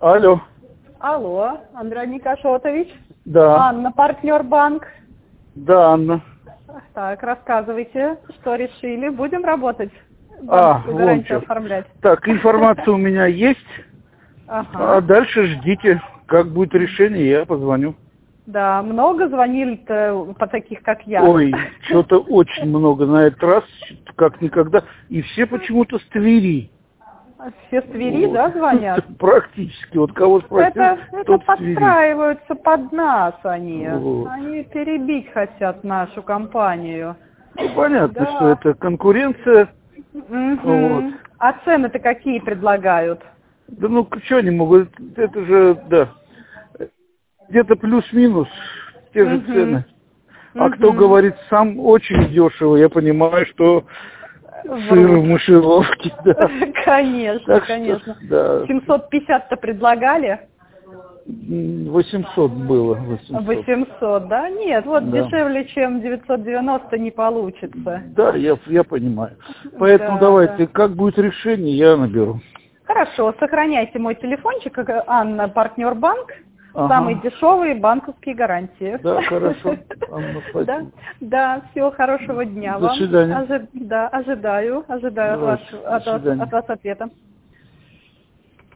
Алло. Алло, Андрей Никашотович. Да. Анна, партнер банк. Да, Анна. Так, рассказывайте, что решили. Будем работать? Банковскую гарантию оформлять. Так, информация у меня есть. Ага. А дальше ждите. Как будет решение, я позвоню. Да, много звонили-то по таких, как я. Ой, что-то очень много на этот раз, как никогда. И все почему-то с Твери. Все с Твери, Вот. да, звонят? Практически. Вот кого спросил, Это тот с Твери. подстраиваются под нас они. Вот. Они перебить хотят нашу компанию. Ну, понятно, Да. что это конкуренция. Угу. Вот. А цены-то какие предлагают? Да ну, что они могут? Это же, да. Где-то плюс-минус те же цены. А кто говорит сам очень дешево, я понимаю, что сыр в мышеловке, да. Конечно, Так конечно. что, да. 750-то предлагали? 800 было. 800, да? Нет, вот Да. дешевле, чем 990 не получится. Да, я понимаю. Поэтому Да, давайте, да. как будет решение, я наберу. Хорошо, сохраняйте мой телефончик, Анна, партнер банк. Ага. Самые дешевые банковские гарантии. Да, хорошо. Анна, спасибо. Да, да, всего хорошего дня До вам. свидания. Да, ожидаю Давайте, от вас ответа.